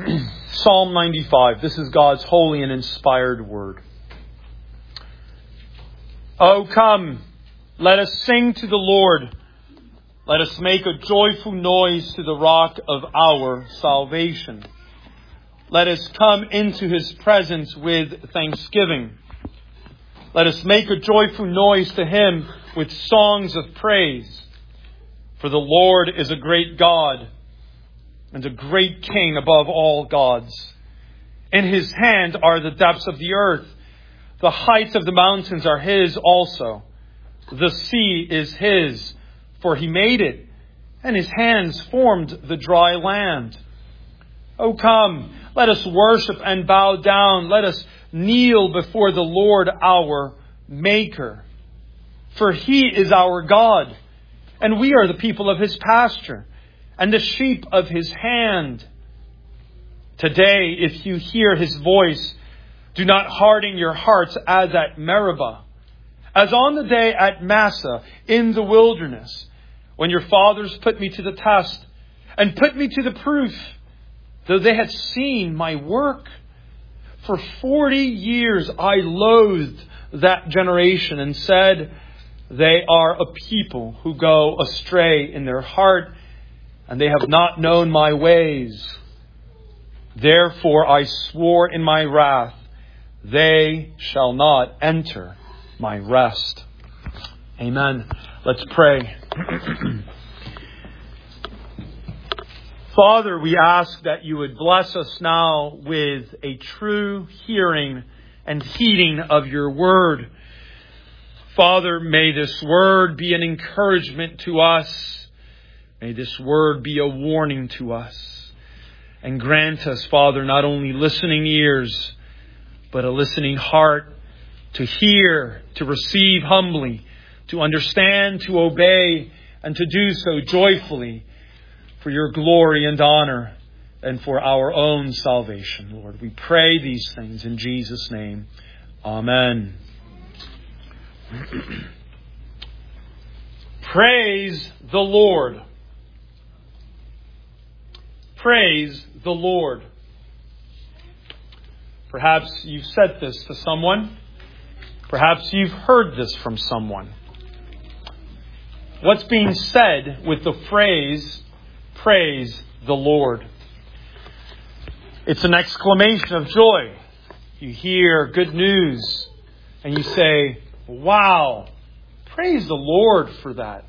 Psalm 95. This is God's holy and inspired word. Oh, come, let us sing to the Lord. Let us make a joyful noise to the rock of our salvation. Let us come into His presence with thanksgiving. Let us make a joyful noise to Him with songs of praise. For the Lord is a great God and a great King above all gods. In His hand are the depths of the earth. The heights of the mountains are His also. The sea is His, for He made it, and His hands formed the dry land. O come, let us worship and bow down. Let us kneel before the Lord our Maker. For He is our God, and we are the people of His pasture, and the sheep of His hand. Today, if you hear His voice, do not harden your hearts as at Meribah, as on the day at Massah in the wilderness, when your fathers put me to the test and put me to the proof, though they had seen my work. For 40 years I loathed that generation and said, they are a people who go astray in their heart, and they have not known my ways. Therefore I swore in my wrath, they shall not enter my rest. Amen. Let's pray. Father, we ask that you would bless us now with a true hearing and heeding of your word. Father, may this word be an encouragement to us. May this word be a warning to us. And grant us, Father, not only listening ears, but a listening heart to hear, to receive humbly, to understand, to obey, and to do so joyfully for your glory and honor and for our own salvation, Lord. We pray these things in Jesus' name. Amen. Praise the Lord. Praise the Lord. Perhaps you've said this to someone. Perhaps you've heard this from someone. What's being said with the phrase, praise the Lord? It's an exclamation of joy. You hear good news and you say, wow, praise the Lord for that.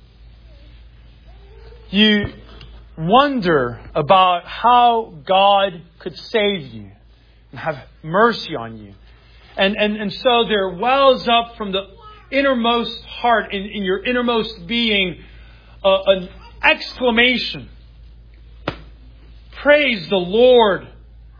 You wonder about how God could save you and have mercy on you. And so there wells up from the innermost heart, in your innermost being, an exclamation. Praise the Lord.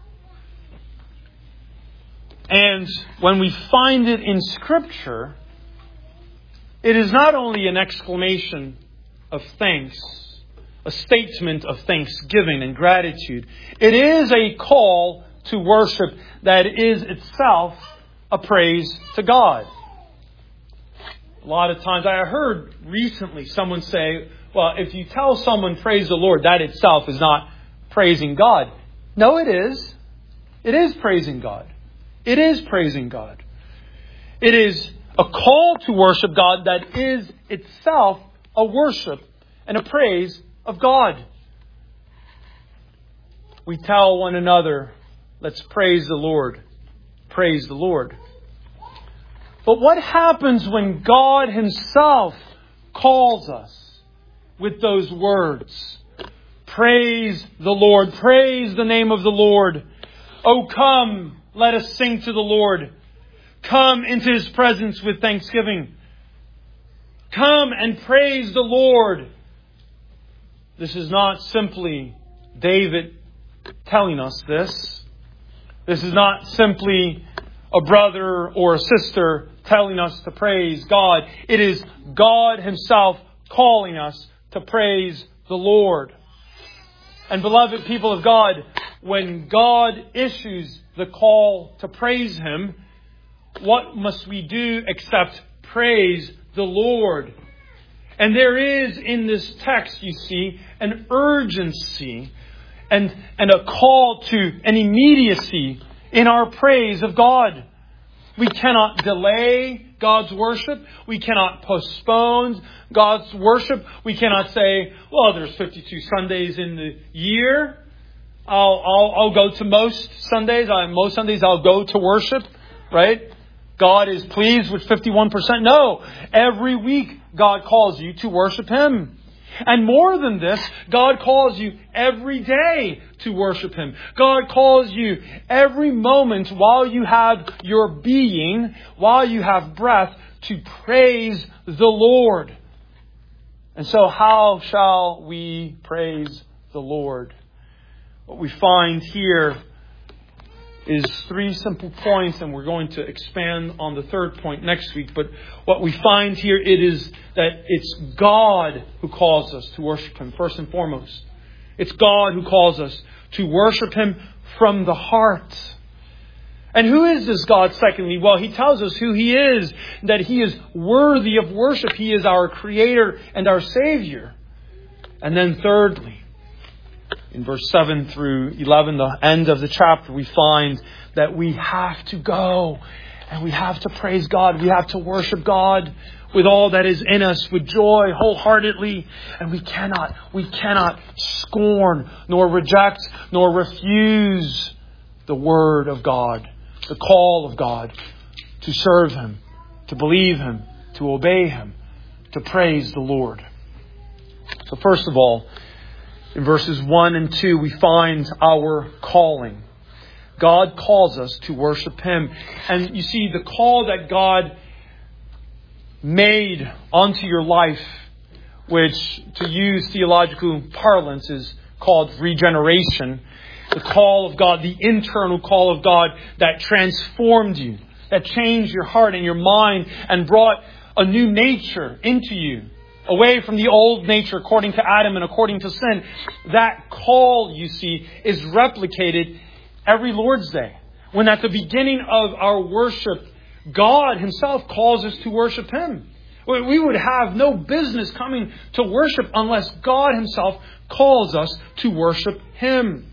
And when we find it in Scripture, it is not only an exclamation of thanks, a statement of thanksgiving and gratitude. It is a call to worship that is itself a praise to God. A lot of times I heard recently someone say, well, if you tell someone praise the Lord, that itself is not praising God. No, it is. It is praising God. It is praising God. It is a call to worship God that is itself a worship and a praise of God. We tell one another, let's praise the Lord. Praise the Lord. But what happens when God Himself calls us with those words? Praise the Lord. Praise the name of the Lord. Oh, come, let us sing to the Lord. Come into His presence with thanksgiving. Come and praise the Lord. This is not simply David telling us this. This is not simply a brother or a sister telling us to praise God. It is God Himself calling us to praise the Lord. And beloved people of God, when God issues the call to praise Him, what must we do except praise the Lord? And there is in this text, you see, an urgency, and a call to an immediacy in our praise of God. We cannot delay God's worship. We cannot postpone God's worship. We cannot say, well, there's 52 Sundays in the year. I'll go to most Sundays. Most Sundays I'll go to worship, right? God is pleased with 51%. No, every week God calls you to worship Him. And more than this, God calls you every day to worship Him. God calls you every moment while you have your being, while you have breath, to praise the Lord. And so how shall we praise the Lord? What we find here is 3 simple points, and we're going to expand on the third point next week. But what we find here, it is that it's God who calls us to worship Him, first and foremost. It's God who calls us to worship Him from the heart. And who is this God, secondly? Well, He tells us who He is, that He is worthy of worship. He is our Creator and our Savior. And then thirdly, in verse 7 through 11, the end of the chapter, we find that we have to go and we have to praise God. We have to worship God with all that is in us, with joy, wholeheartedly. And we cannot scorn, nor reject, nor refuse the Word of God, the call of God to serve Him, to believe Him, to obey Him, to praise the Lord. So first of all, in verses 1 and 2, we find our calling. God calls us to worship Him. And you see, the call that God made onto your life, which to use theological parlance is called regeneration, the call of God, the internal call of God that transformed you, that changed your heart and your mind and brought a new nature into you, away from the old nature according to Adam and according to sin. That call, you see, is replicated every Lord's Day. When at the beginning of our worship, God Himself calls us to worship Him. We would have no business coming to worship unless God Himself calls us to worship Him.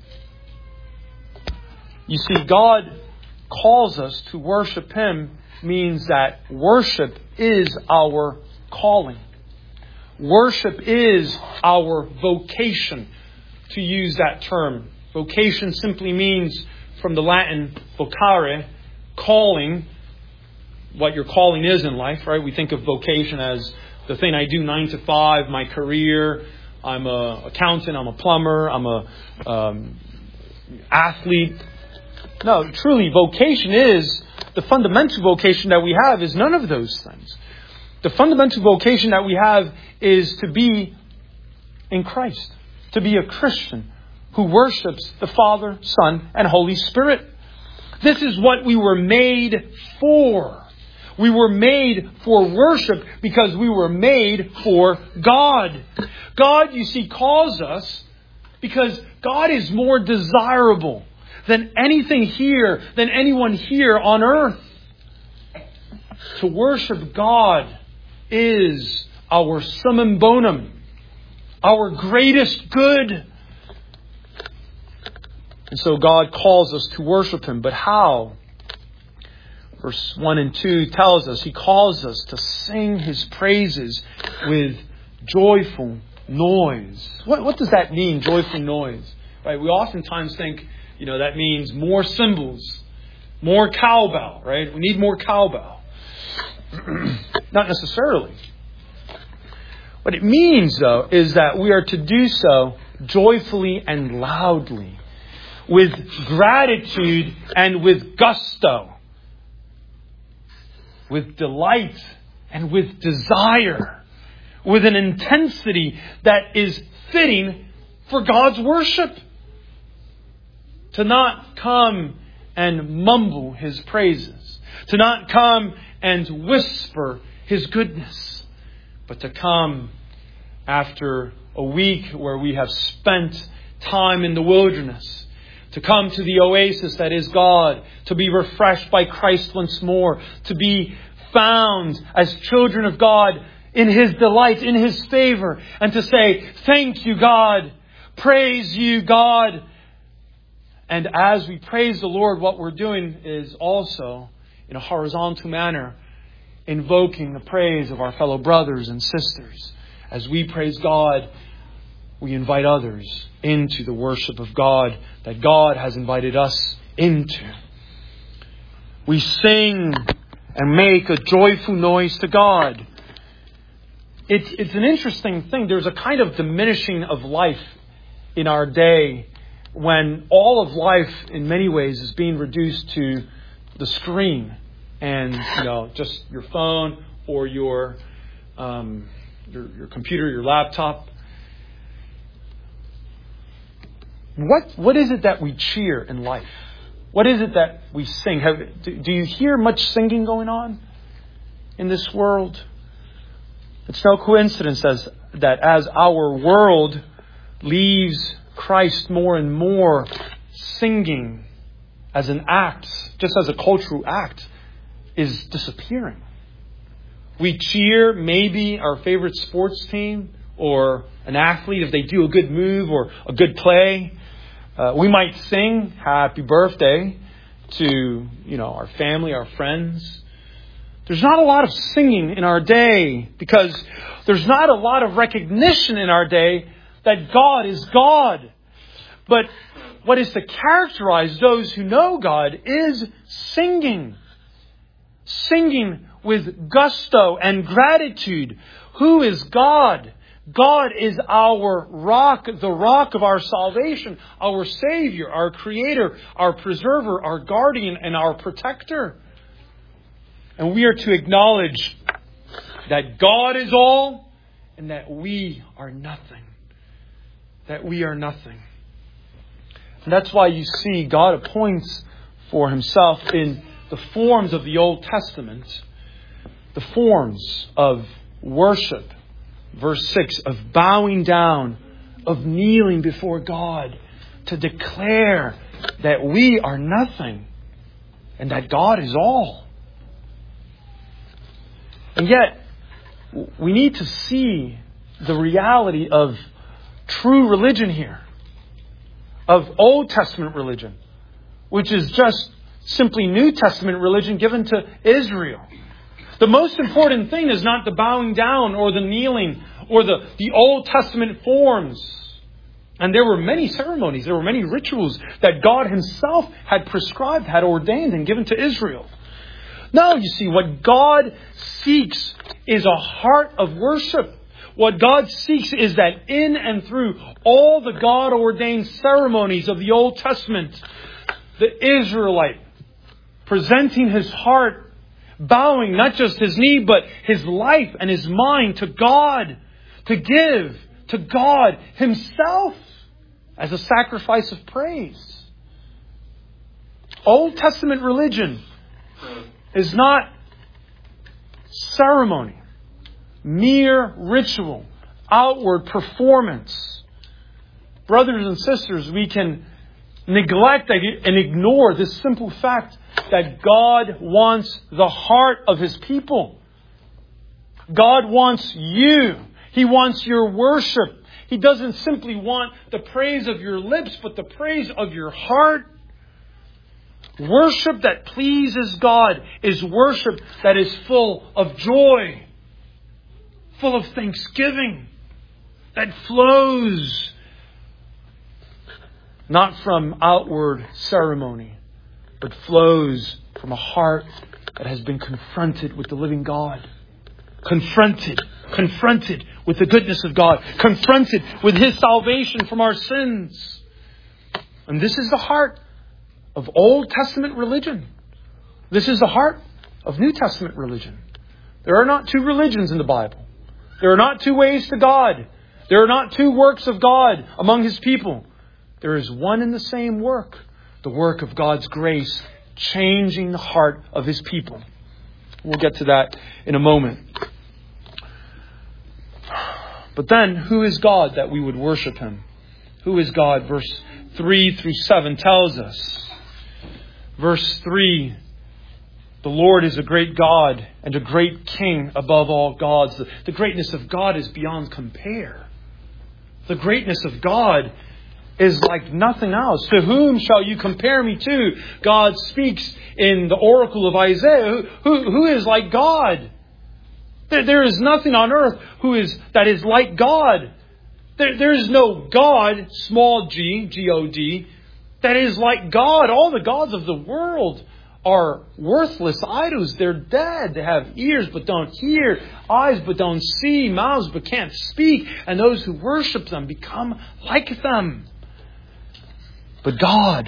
You see, God calls us to worship Him means that worship is our calling. Worship is our vocation, to use that term. Vocation simply means, from the Latin vocare, calling, what your calling is in life, right? We think of vocation as the thing I do 9 to 5, my career. I'm an accountant, I'm a plumber, I'm a athlete. No, truly, vocation is, the fundamental vocation that we have is none of those things. The fundamental vocation that we have is to be in Christ, to be a Christian who worships the Father, Son, and Holy Spirit. This is what we were made for. We were made for worship because we were made for God. God, you see, calls us because God is more desirable than anything here, than anyone here on earth. To worship God is our summum bonum, our greatest good. And so God calls us to worship Him. But how? Verse 1 and 2 tells us He calls us to sing His praises with joyful noise. What does that mean, joyful noise? Right? We oftentimes think, that means more cymbals, more cowbell, right? We need more cowbell. Not necessarily. What it means, though, is that we are to do so joyfully and loudly, with gratitude and with gusto, with delight and with desire, with an intensity that is fitting for God's worship. To not come and mumble His praises, to not come and whisper His goodness, but to come after a week where we have spent time in the wilderness, to come to the oasis that is God, to be refreshed by Christ once more, to be found as children of God in His delight, in His favor, and to say, thank you, God. praise you, God. And as we praise the Lord, what we're doing is also, in a horizontal manner, invoking the praise of our fellow brothers and sisters. As we praise God, we invite others into the worship of God that God has invited us into. We sing and make a joyful noise to God. It's an interesting thing. There's a kind of diminishing of life in our day when all of life in many ways is being reduced to the screen and just your phone or your computer, your laptop. What is it that we cheer in life? What is it that we sing? Do you hear much singing going on in this world? It's no coincidence that as our world leaves Christ more and more, singing as an act, just as a cultural act, is disappearing. We cheer maybe our favorite sports team or an athlete if they do a good move or a good play. We might sing happy birthday to our family, our friends. There's not a lot of singing in our day because there's not a lot of recognition in our day that God is God. But what is to characterize those who know God is singing. Singing with gusto and gratitude. Who is God? God is our rock, the rock of our salvation, our Savior, our Creator, our Preserver, our Guardian, and our Protector. And we are to acknowledge that God is all and that we are nothing. That we are nothing. And that's why you see God appoints for Himself in the forms of the Old Testament, the forms of worship. Verse 6, of bowing down, of kneeling before God, to declare that we are nothing and that God is all. And yet, we need to see the reality of true religion here, of Old Testament religion, which is just simply New Testament religion given to Israel. The most important thing is not the bowing down or the kneeling or the Old Testament forms. And there were many ceremonies, there were many rituals that God Himself had prescribed, had ordained and given to Israel. No, you see, what God seeks is a heart of worship. What God seeks is that in and through all the God-ordained ceremonies of the Old Testament, the Israelite presenting his heart, bowing not just his knee, but his life and his mind to God, to give to God Himself as a sacrifice of praise. Old Testament religion is not ceremony, mere ritual, outward performance. Brothers and sisters, we can neglect and ignore this simple fact that God wants the heart of His people. God wants you. He wants your worship. He doesn't simply want the praise of your lips, but the praise of your heart. Worship that pleases God is worship that is full of joy, full of thanksgiving, that flows not from outward ceremony, but flows from a heart that has been confronted with the living God. Confronted with the goodness of God. Confronted with His salvation from our sins. And this is the heart of Old Testament religion. This is the heart of New Testament religion. There are not two religions in the Bible. There are not two ways to God. There are not two works of God among His people. There is one and the same work. The work of God's grace, changing the heart of His people. We'll get to that in a moment. But then, who is God that we would worship Him? Who is God? Verse 3 through 7 tells us. Verse 3, the Lord is a great God and a great King above all gods. The greatness of God is beyond compare. The greatness of God is like nothing else. To whom shall you compare me to? God speaks in the oracle of Isaiah. Who is like God? There is nothing on earth that is like God. There is no God, small g, G-O-D, that is like God. All the gods of the world are worthless idols. They're dead. They have ears but don't hear, eyes but don't see, mouths but can't speak. And those who worship them become like them. But God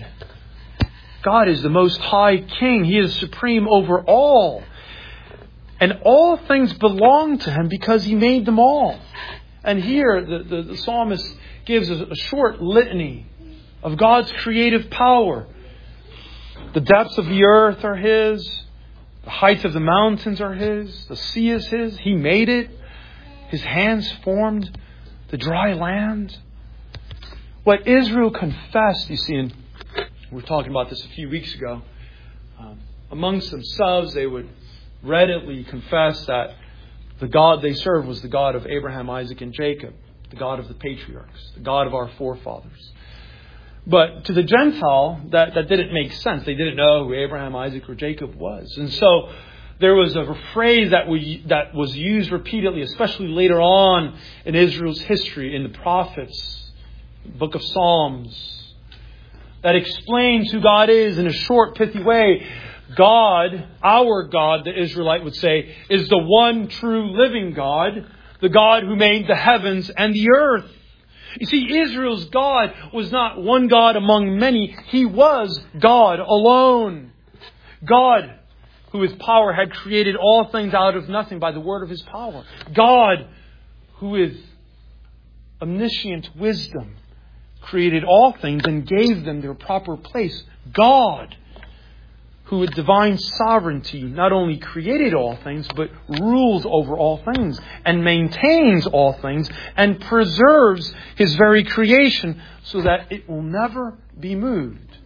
is the Most High King. He is supreme over all. And all things belong to Him because He made them all. And here the psalmist gives a short litany of God's creative power. The depths of the earth are His. The heights of the mountains are His. The sea is His. He made it. His hands formed the dry land. What Israel confessed, you see, and we were talking about this a few weeks ago, amongst themselves they would readily confess that the God they served was the God of Abraham, Isaac, and Jacob, the God of the patriarchs, the God of our forefathers. But to the Gentile, that didn't make sense. They didn't know who Abraham, Isaac, or Jacob was. And so there was a phrase that was used repeatedly, especially later on in Israel's history, in the prophets, book of Psalms, that explains who God is in a short, pithy way. God, our God, the Israelite would say, is the one true living God, the God who made the heavens and the earth. You see, Israel's God was not one God among many. He was God alone. God, who with power had created all things out of nothing by the word of His power. God, who with omniscient wisdom created all things and gave them their proper place. God, who with divine sovereignty not only created all things, but rules over all things and maintains all things and preserves His very creation so that it will never be moved.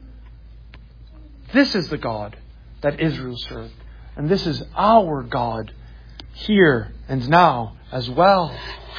This is the God that Israel served. And this is our God here and now as well.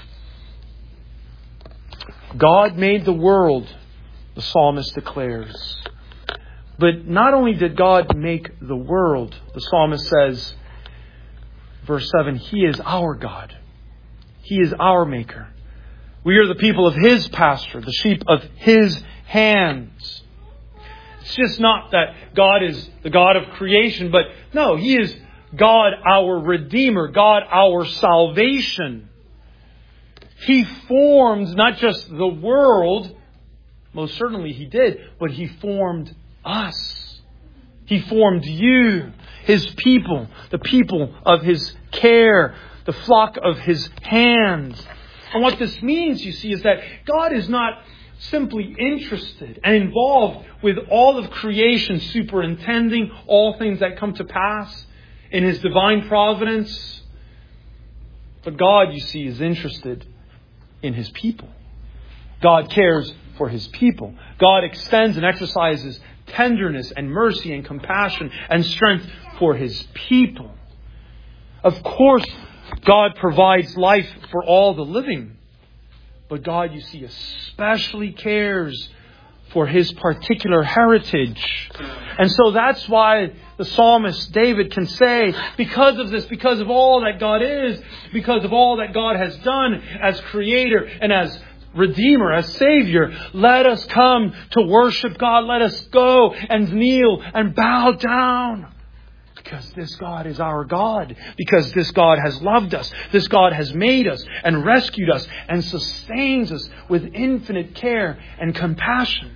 God made the world, the psalmist declares. But not only did God make the world, the psalmist says, verse 7, He is our God. He is our Maker. We are the people of His pasture, the sheep of His hands. It's just not that God is the God of creation, but no, He is God our Redeemer, God our salvation. He formed not just the world, most certainly He did, but He formed us. He formed you, His people, the people of His care, the flock of His hands. And what this means, you see, is that God is not simply interested and involved with all of creation, superintending all things that come to pass in His divine providence. But God, you see, is interested in His people. God cares for His people. God extends and exercises tenderness and mercy and compassion and strength for His people. Of course, God provides life for all the living. But God, you see, especially cares for His particular heritage. And so that's why the psalmist David can say, because of this, because of all that God is, because of all that God has done as Creator and as Redeemer, as Savior, let us come to worship God. Let us go and kneel and bow down. Because this God is our God. Because this God has loved us. This God has made us and rescued us and sustains us with infinite care and compassion.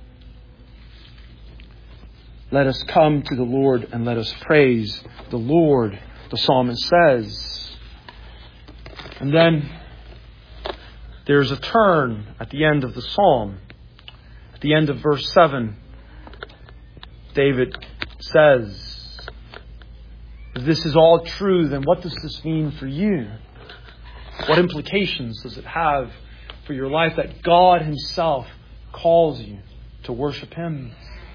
Let us come to the Lord and let us praise the Lord, the psalmist says. And then there's a turn at the end of the psalm. At the end of verse 7, David says, if this is all true, then what does this mean for you? What implications does it have for your life that God Himself calls you to worship Him?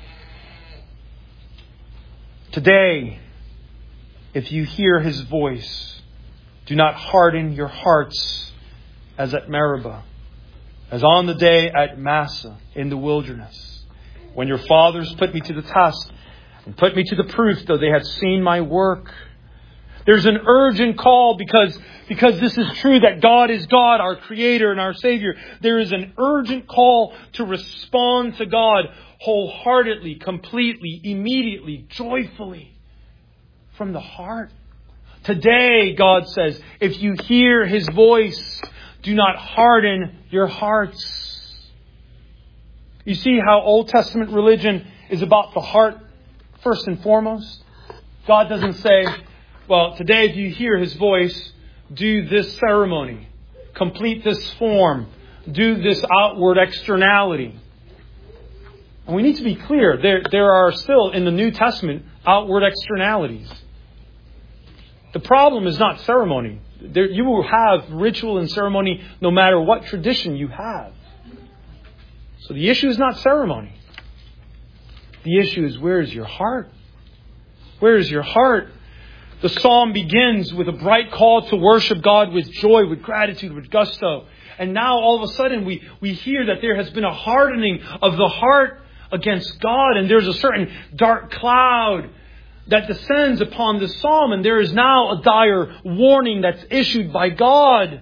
Today, if you hear His voice, do not harden your hearts as at Meribah, as on the day at Massah in the wilderness, when your fathers put me to the test and put me to the proof, though they had seen my work. There's an urgent call because this is true that God is God, our Creator and our Savior. There is an urgent call to respond to God wholeheartedly, completely, immediately, joyfully, from the heart. Today, God says, if you hear His voice, do not harden your hearts. You see how Old Testament religion is about the heart first and foremost? God doesn't say, well, today if you hear His voice, do this ceremony, complete this form, do this outward externality. And we need to be clear, there are still in the New Testament outward externalities. The problem is not ceremony. You will have ritual and ceremony no matter what tradition you have. So the issue is not ceremony. The issue is, where is your heart? Where is your heart? The psalm begins with a bright call to worship God with joy, with gratitude, with gusto. And now all of a sudden we hear that there has been a hardening of the heart against God. And there's a certain dark cloud that descends upon the psalm. And there is now a dire warning that's issued by God.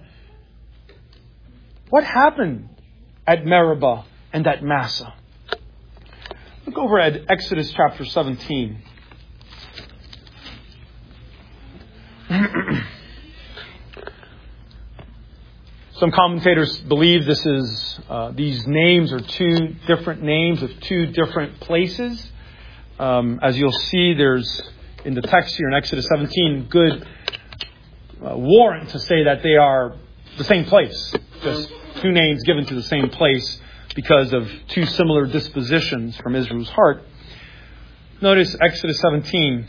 What happened at Meribah and at Massah? Look over at Exodus chapter 17. Some commentators believe these names are two different names of two different places. As you'll see, there's in the text here in Exodus 17 good warrant to say that they are the same place. Just two names given to the same place because of two similar dispositions from Israel's heart. Notice Exodus 17.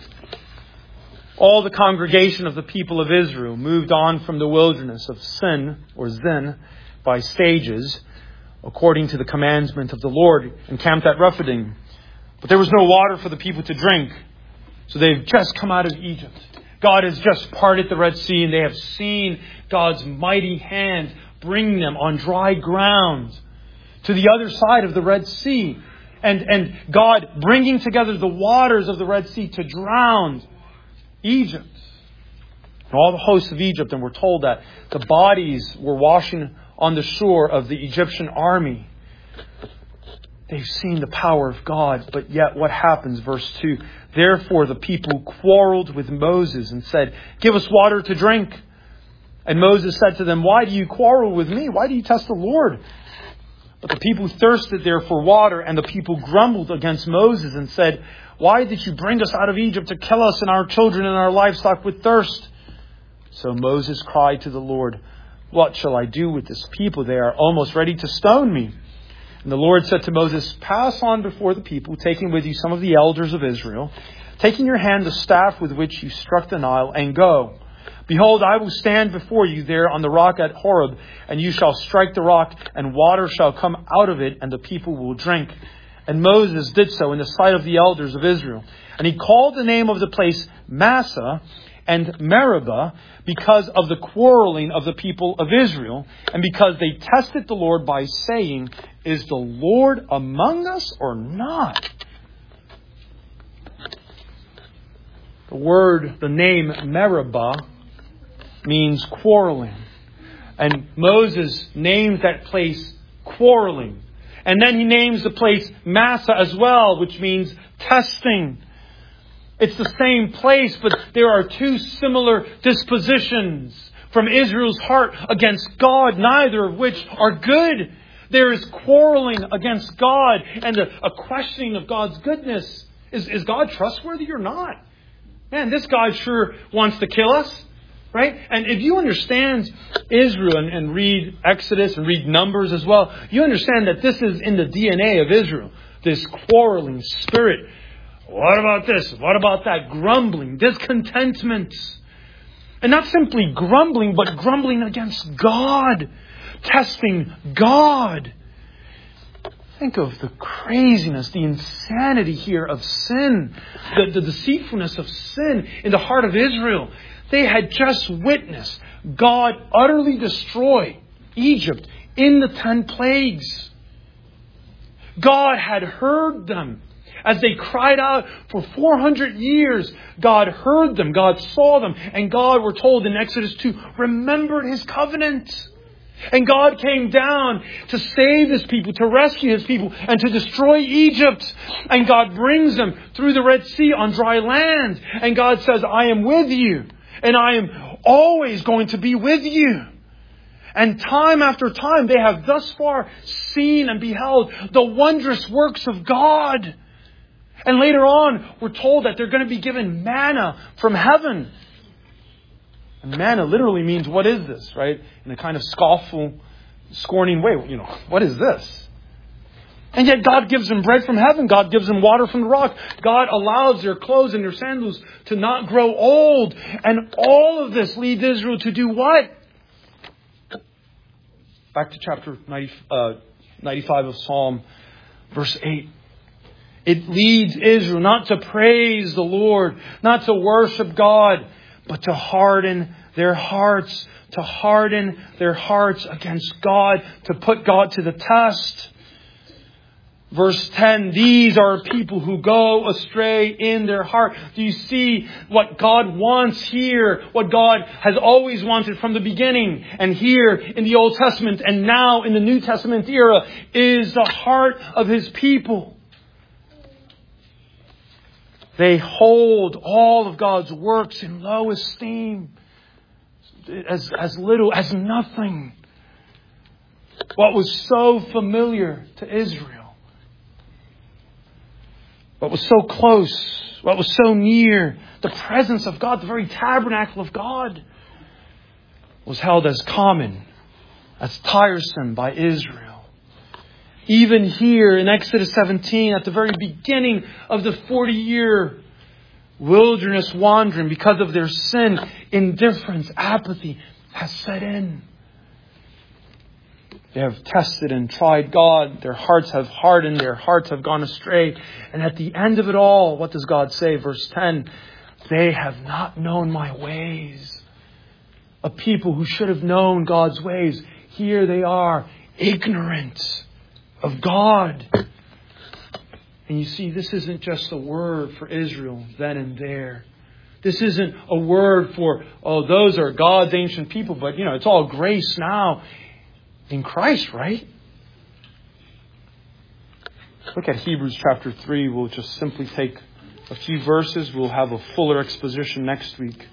All the congregation of the people of Israel moved on from the wilderness of Sin, or Zin, by stages, according to the commandment of the Lord, and camped at Rephidim. But there was no water for the people to drink. So they've just come out of Egypt. God has just parted the Red Sea, and they have seen God's mighty hand bring them on dry ground to the other side of the Red Sea. And God bringing together the waters of the Red Sea to drown Egypt. And all the hosts of Egypt, and we're told that the bodies were washing on the shore of the Egyptian army. They've seen the power of God, but yet what happens? Verse 2, therefore the people quarreled with Moses and said, give us water to drink. And Moses said to them, why do you quarrel with me? Why do you test the Lord? But the people thirsted there for water, and the people grumbled against Moses and said, why did you bring us out of Egypt to kill us and our children and our livestock with thirst? So Moses cried to the Lord, what shall I do with this people? They are almost ready to stone me. And the Lord said to Moses, pass on before the people, taking with you some of the elders of Israel, taking in your hand the staff with which you struck the Nile, and go. Behold, I will stand before you there on the rock at Horeb, and you shall strike the rock, and water shall come out of it, and the people will drink. And Moses did so in the sight of the elders of Israel. And he called the name of the place Massah and Meribah because of the quarreling of the people of Israel, and because they tested the Lord by saying, is the Lord among us or not? The name Meribah means quarreling. And Moses names that place quarreling. And then he names the place Massah as well, which means testing. It's the same place, but there are two similar dispositions from Israel's heart against God, neither of which are good. There is quarreling against God and a questioning of God's goodness. Is God trustworthy or not? Man, this God sure wants to kill us. Right? And if you understand Israel and read Exodus and read Numbers as well, you understand that this is in the DNA of Israel. This quarreling spirit. What about this? What about that? Grumbling, discontentment. And not simply grumbling, but grumbling against God. Testing God. Think of the craziness, the insanity here of sin. The deceitfulness of sin in the heart of Israel. They had just witnessed God utterly destroy Egypt in the 10 plagues. God had heard them. As they cried out for 400 years, God heard them, God saw them, and God, we're told in Exodus 2, remembered His covenant. And God came down to save His people, to rescue His people, and to destroy Egypt. And God brings them through the Red Sea on dry land. And God says, I am with you, and I am always going to be with you. And time after time, they have thus far seen and beheld the wondrous works of God. And later on, we're told that they're going to be given manna from heaven. And manna literally means, what is this, right? In a kind of scorning way. What is this? And yet God gives them bread from heaven. God gives them water from the rock. God allows their clothes and their sandals to not grow old. And all of this leads Israel to do what? Back to chapter 95 of Psalm, verse 8. It leads Israel not to praise the Lord, not to worship God, but to harden their hearts. To harden their hearts against God, to put God to the test. Verse 10, these are people who go astray in their heart. Do you see what God wants here? What God has always wanted from the beginning and here in the Old Testament and now in the New Testament era is the heart of His people. They hold all of God's works in low esteem, as little, as nothing. What was so familiar to Israel, what was so close, what was so near, the presence of God, the very tabernacle of God, was held as common, as tiresome by Israel. Even here in Exodus 17, at the very beginning of the 40-year wilderness wandering, because of their sin, indifference, apathy has set in. They have tested and tried God. Their hearts have hardened. Their hearts have gone astray. And at the end of it all, what does God say? Verse 10, they have not known my ways. A people who should have known God's ways. Here they are, ignorant of God. And you see, this isn't just a word for Israel then and there. This isn't a word for, those are God's ancient people, but it's all grace now in Christ, right? Look at Hebrews chapter 3. We'll just simply take a few verses. We'll have a fuller exposition next week.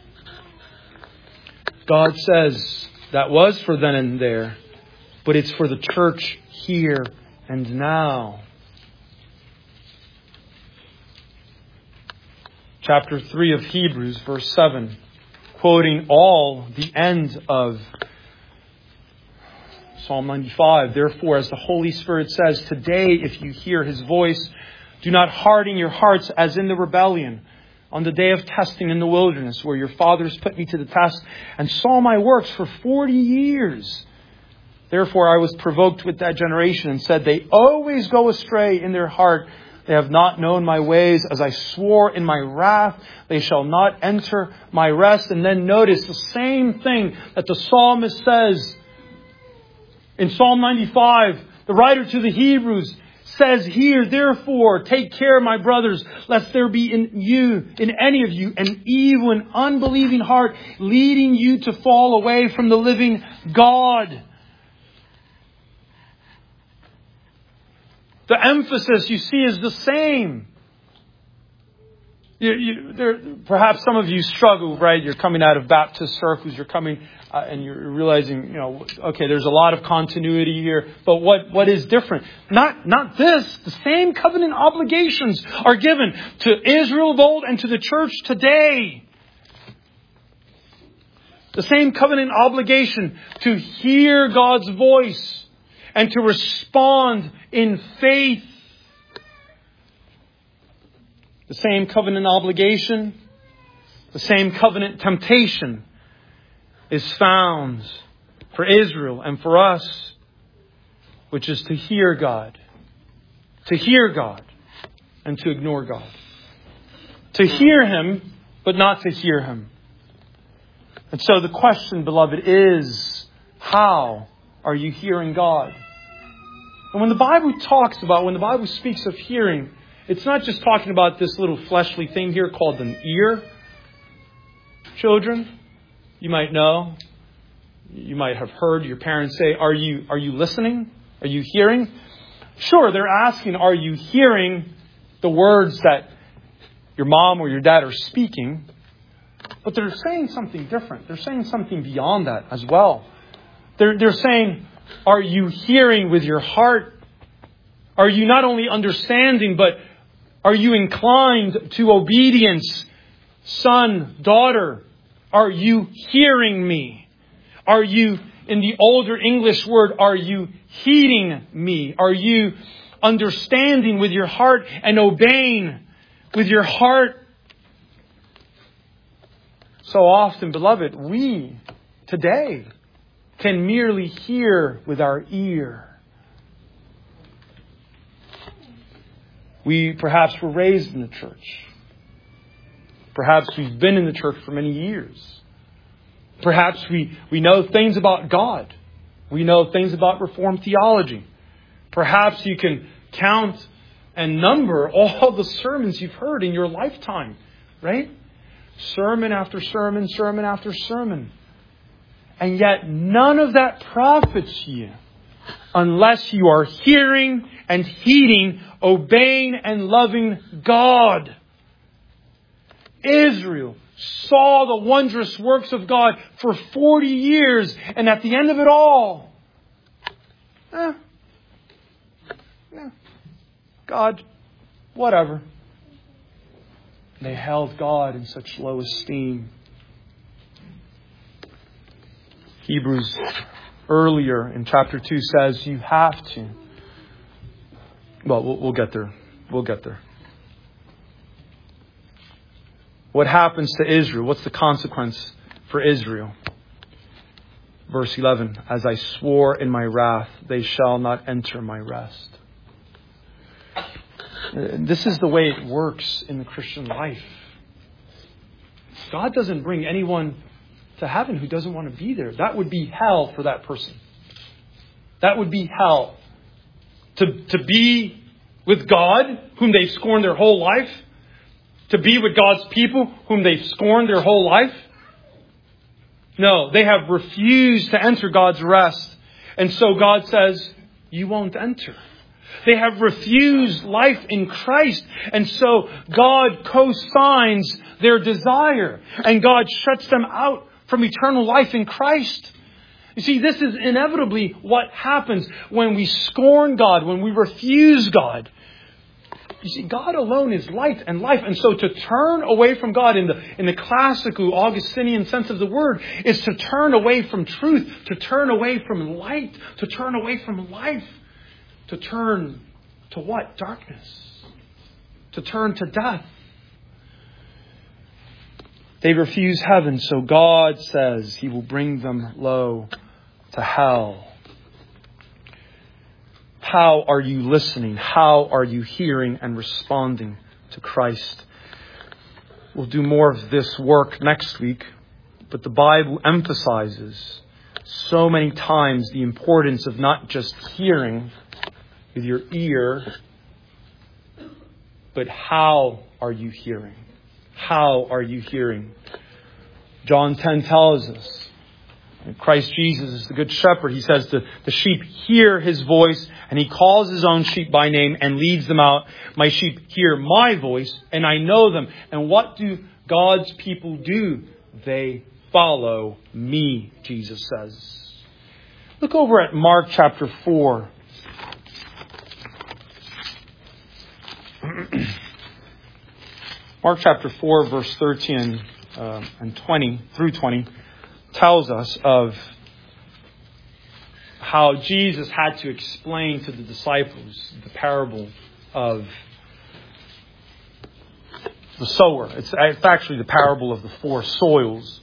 God says that was for then and there, but it's for the church here and now. Chapter 3 of Hebrews, verse 7, quoting all the end of Psalm 95. Therefore, as the Holy Spirit says, today, if you hear His voice, do not harden your hearts as in the rebellion on the day of testing in the wilderness, where your fathers put me to the test and saw my works for 40 years. Therefore, I was provoked with that generation and said, they always go astray in their heart. They have not known my ways. As I swore in my wrath, they shall not enter my rest. And then notice the same thing that the psalmist says in Psalm 95. The writer to the Hebrews says here, therefore, take care, my brothers, lest there be in any of you, an evil and unbelieving heart, leading you to fall away from the living God. The emphasis, you see, is the same. Perhaps some of you struggle, right? You're coming out of Baptist circles. You're coming and you're realizing, okay, there's a lot of continuity here. But what is different? Not this. The same covenant obligations are given to Israel of old and to the church today. The same covenant obligation to hear God's voice and to respond in faith. The same covenant obligation, the same covenant temptation is found for Israel and for us, which is to hear God. To hear God and to ignore God. To hear Him, but not to hear Him. And so the question, beloved, is how Are you hearing God? And when the Bible speaks of hearing, it's not just talking about this little fleshly thing here called an ear. Children, you might know, you might have heard your parents say, are you listening? Are you hearing? Sure, they're asking, are you hearing the words that your mom or your dad are speaking? But they're saying something different. They're saying something beyond that as well. They're saying, are you hearing with your heart? Are you not only understanding, but are you inclined to obedience? Son, daughter, are you hearing me? Are you, in the older English word, are you heeding me? Are you understanding with your heart and obeying with your heart? So often, beloved, we today can merely hear with our ear. We perhaps were raised in the church. Perhaps we've been in the church for many years. Perhaps we know things about God. We know things about Reformed theology. Perhaps you can count and number all the sermons you've heard in your lifetime, right? Sermon after sermon, sermon after sermon. And yet none of that profits you unless you are hearing and heeding, obeying and loving God. Israel saw the wondrous works of God for 40 years, and at the end of it all, God, whatever. They held God in such low esteem. Hebrews earlier in chapter 2 says you have to. Well, we'll get there. We'll get there. What happens to Israel? What's the consequence for Israel? Verse 11, as I swore in my wrath, they shall not enter my rest. This is the way it works in the Christian life. God doesn't bring anyone to heaven who doesn't want to be there. That would be hell for that person. That would be hell. To be with God, whom they've scorned their whole life. To be with God's people, whom they've scorned their whole life. No, they have refused to enter God's rest. And so God says, you won't enter. They have refused life in Christ. And so God co-signs their desire. And God shuts them out from eternal life in Christ. You see, this is inevitably what happens when we scorn God, when we refuse God. You see, God alone is light and life. And so to turn away from God in the classical Augustinian sense of the word is to turn away from truth, to turn away from light, to turn away from life. To turn to what? Darkness. To turn to death. They refuse heaven, so God says He will bring them low to hell. How are you listening? How are you hearing and responding to Christ? We'll do more of this work next week, but the Bible emphasizes so many times the importance of not just hearing with your ear, but how are you hearing? How are you hearing? John 10 tells us, Christ Jesus is the good shepherd. He says the sheep hear His voice, and He calls His own sheep by name and leads them out. My sheep hear my voice, and I know them. And what do God's people do? They follow me, Jesus says. Look over at Mark chapter 4. Mark chapter 4, verse 13 and 20 through 20 tells us of how Jesus had to explain to the disciples the parable of the sower. It's actually the parable of the four soils.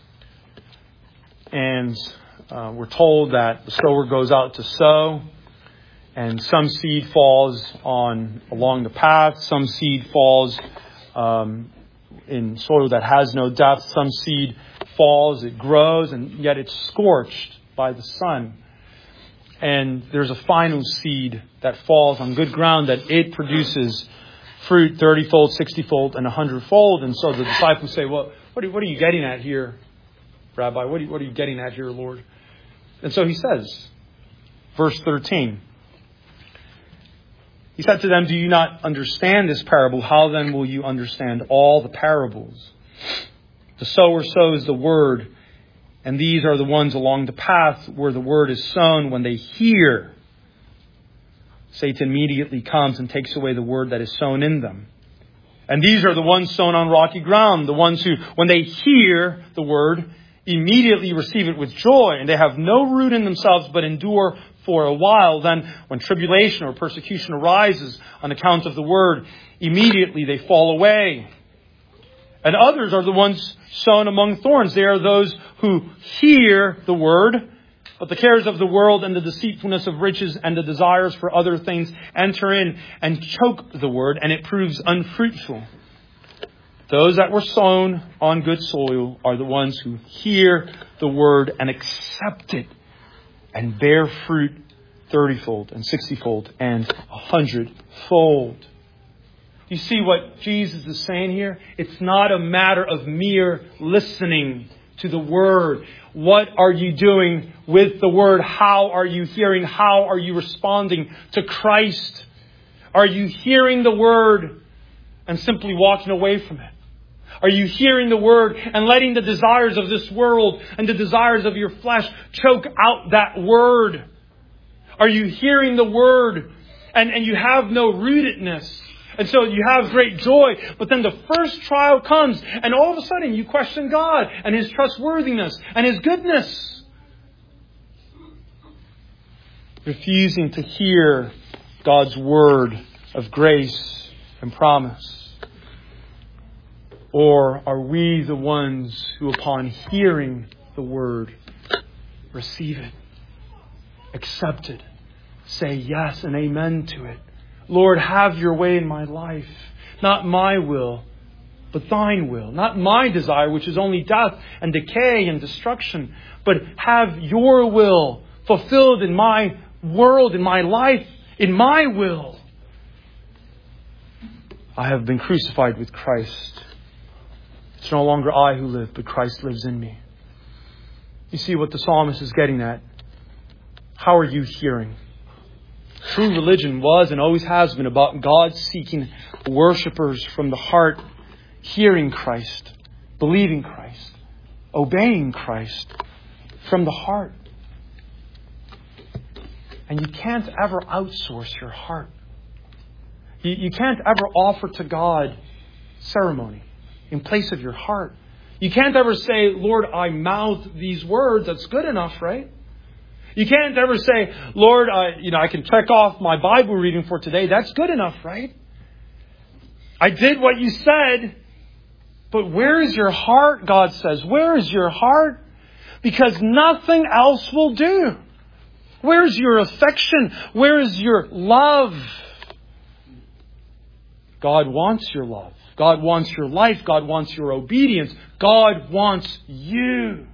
And we're told that the sower goes out to sow. And some seed falls along the path. Some seed falls in soil that has no depth. Some seed falls, it grows, and yet it's scorched by the sun. and there's a final seed that falls on good ground, that it produces fruit 30-fold, 60-fold, and 100-fold. And so the disciples say, well, what are you getting at here, Rabbi? What are you getting at here, Lord? And so he says, verse 13, he said to them, do you not understand this parable? How then will you understand all the parables? The sower sows the word, and these are the ones along the path where the word is sown. When they hear, Satan immediately comes and takes away the word that is sown in them. And these are the ones sown on rocky ground, the ones who, when they hear the word, immediately receive it with joy, and they have no root in themselves, but endure for a while. Then, when tribulation or persecution arises on account of the word, immediately they fall away. And others are the ones sown among thorns. They are those who hear the word, but the cares of the world and the deceitfulness of riches and the desires for other things enter in and choke the word, and it proves unfruitful. Those that were sown on good soil are the ones who hear the word and accept it and bear fruit 30-fold and 60-fold and 100-fold. You see what Jesus is saying here? It's not a matter of mere listening to the word. What are you doing with the word? How are you hearing? How are you responding to Christ? Are you hearing the word and simply walking away from it? Are you hearing the word and letting the desires of this world and the desires of your flesh choke out that word? Are you hearing the word and you have no rootedness? And so you have great joy, but then the first trial comes and all of a sudden you question God and His trustworthiness and His goodness. Refusing to hear God's word of grace and promise. Or are we the ones who, upon hearing the word, receive it, accept it, say yes and amen to it? Lord, have your way in my life. Not my will, but thine will. Not my desire, which is only death and decay and destruction, but have your will fulfilled in my world, in my life, in my will. I have been crucified with Christ. It's no longer I who live, but Christ lives in me. You see what the psalmist is getting at? How are you hearing? True religion was and always has been about God seeking worshippers from the heart, hearing Christ, believing Christ, obeying Christ from the heart. And you can't ever outsource your heart. You can't ever offer to God ceremony in place of your heart. You can't ever say, Lord, I mouth these words. That's good enough, right? You can't ever say, Lord, I can check off my Bible reading for today. That's good enough, right? I did what you said, but where is your heart, God says? Where is your heart? Because nothing else will do. Where's your affection? Where is your love? God wants your love. God wants your life. God wants your obedience. God wants you.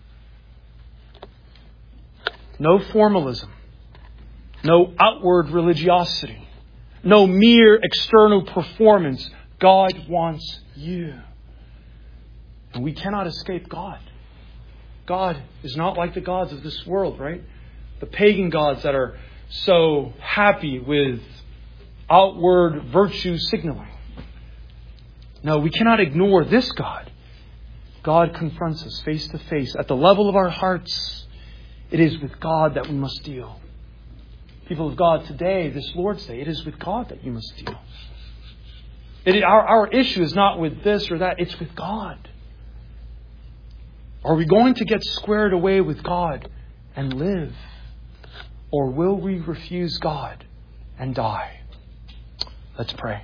No formalism, no outward religiosity, no mere external performance. God wants you. And we cannot escape God. God is not like the gods of this world, right? The pagan gods that are so happy with outward virtue signaling. No, we cannot ignore this God. God confronts us face to face at the level of our hearts. It is with God that we must deal. People of God, today, this Lord's Day, it is with God that you must deal. Our issue is not with this or that. It's with God. Are we going to get squared away with God and live? Or will we refuse God and die? Let's pray.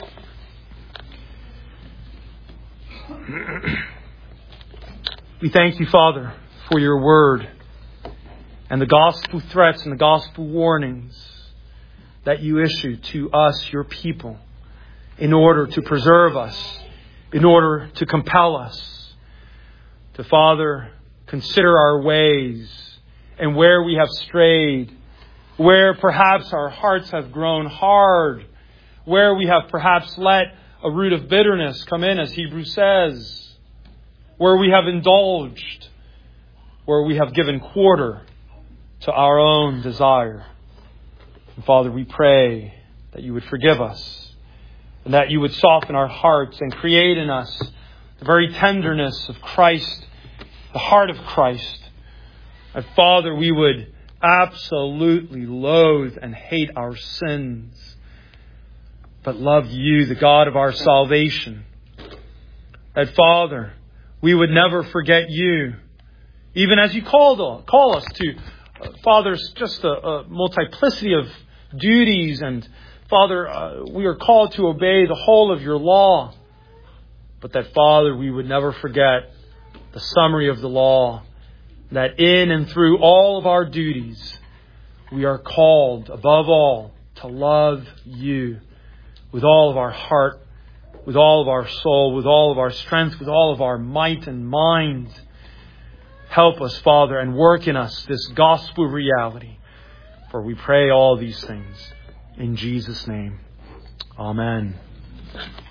We thank you, Father, for your word and the gospel threats and the gospel warnings that you issue to us, your people, in order to preserve us, in order to compel us to, Father, consider our ways and where we have strayed, where perhaps our hearts have grown hard, where we have perhaps let a root of bitterness come in, as Hebrews says, where we have indulged, where we have given quarter to our own desire. And Father, we pray that you would forgive us and that you would soften our hearts and create in us the very tenderness of Christ, the heart of Christ. And Father, we would absolutely loathe and hate our sins, but love you, the God of our salvation. That Father, we would never forget you, even as you call us to, Father, just a multiplicity of duties. And Father, we are called to obey the whole of your law. But that, Father, we would never forget the summary of the law, that in and through all of our duties, we are called, above all, to love you with all of our heart, with all of our soul, with all of our strength, with all of our might and mind. Help us, Father, and work in us this gospel reality. For we pray all these things in Jesus' name. Amen.